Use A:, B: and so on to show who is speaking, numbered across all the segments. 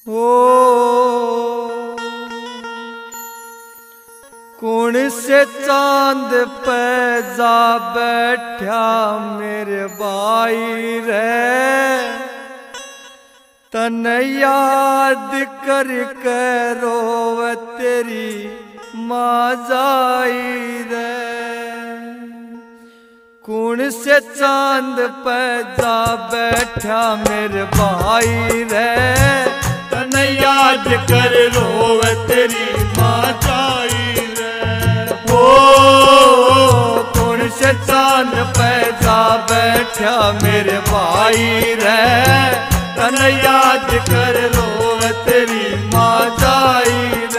A: ओ कौन से चांद पे जा बैठा मेरे भाई रे, तन याद कर रोव तेरी माँ जाई रे। कौन से चांद पे जा बैठा मेरे भाई रे,
B: तन याद कर रोव तेरी माँ जाई रे।
A: ओ कौन से चांद पे जा बैठा मेरे भाई रे, तन याद कर रोव तेरी माँ जाई रे।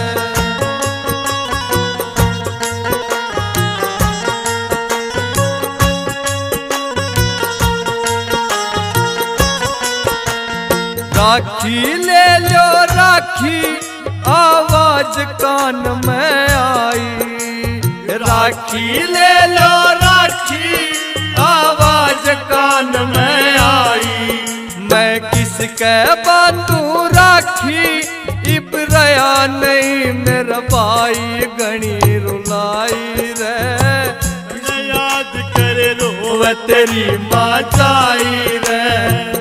A: राखी ले लो राखी आवाज कान में आई,
B: राखी ले लो राखी आवाज कान में आई।
A: मैं किसके बांधू राखी इब रया नहीं मेरा भाई गणी रुलाई रे।
B: याद कर रोव तेरी माँ जाई रे।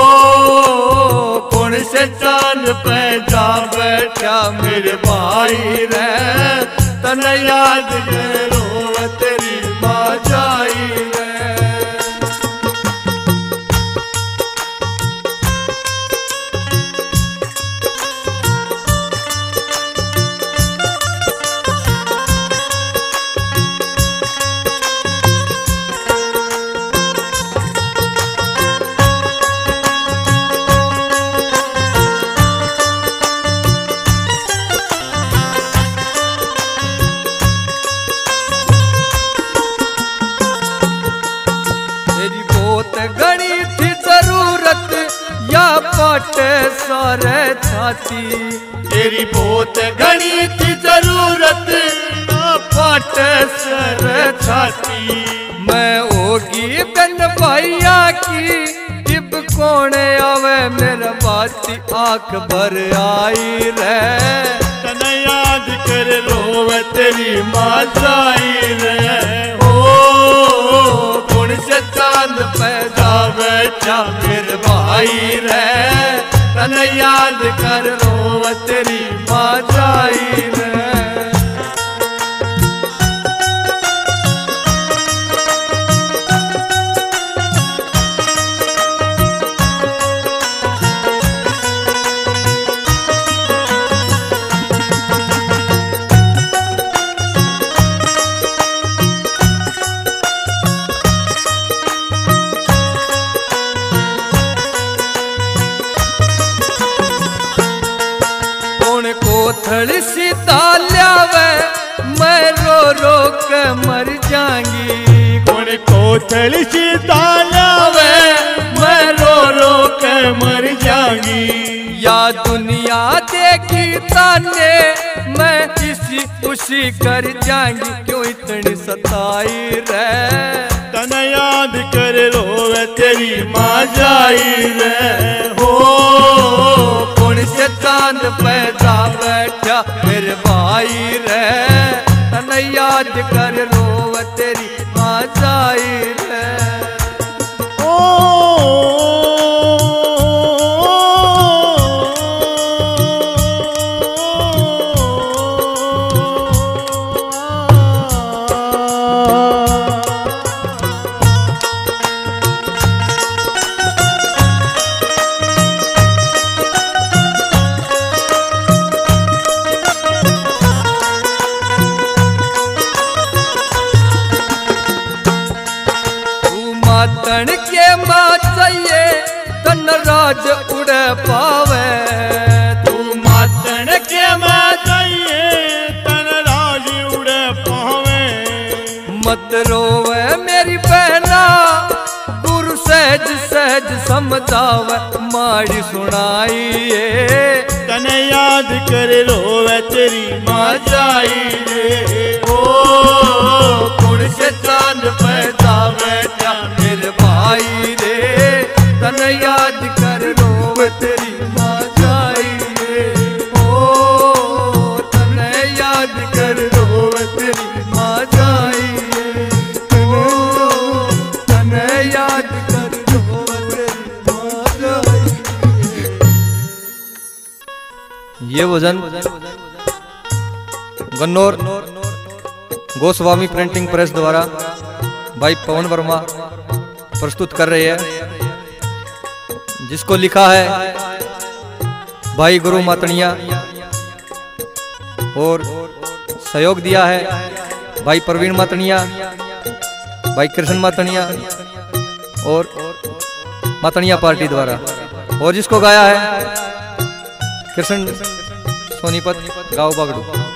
A: कौन से चांद पे जा बैठा मेरे भाई रे, तन याद करो तेरी माँ जाई रे। घनी थी जरूरत या पाटे सारे छाती,
B: तेरी बहुत घनी थी जरूरत या पाटे सारे छाती।
A: मैं होगी बन भैया की इब कौन आवे मेरा बाती आंख भर आई रे।
B: तन याद कर रोव तेरी माँ जाई रे।
A: कौन से चांद पे जा बैठा मेरे भाई रे, तन याद कर रोव तेरी माँ जाई रे। कोथड़ी सीता ल्यावे मैं रो रो के मर जाऊंगी।
B: कौन कोथड़ी सीता ल्यावे मैं रो रो के मर जाऊंगी।
A: या दुनिया देखी ताने मैं इसी उसी कर जाऊंगी, क्यों इतनी सताई रे।
B: तन याद कर रोव तेरी माँ जाई रे।
A: कौन से चांद पे जा बैठा मेरे भाई रे, तन याद कर रोव तेरी माँ जाई रे। तन के माँ चाहिए तन राज उड़ पावे।
B: तू मातन के माँ चाहिए तन राज उड़ पावे।
A: मत रोवे मेरी बहना गुरु सहज सहज समझावे माड़ी सुनाइए।
B: तन याद कर रोवे तेरी माँ जाई रे।
A: कौन से चांद पे जा बैठा मेरे भाई रे, तन याद कर रोव तेरी माँ जाई। ये भजन गन्नौर गोस्वामी प्रिंटिंग प्रेस द्वारा भाई पवन वर्मा प्रस्तुत कर रहे हैं, जिसको लिखा है भाई गुरु मातणिया और सहयोग दिया है भाई प्रवीण मातणिया, भाई कृष्ण मातणिया और मातणिया पार्टी द्वारा, और जिसको गाया है कृष्ण सोनीपत गाँव बागड़ू।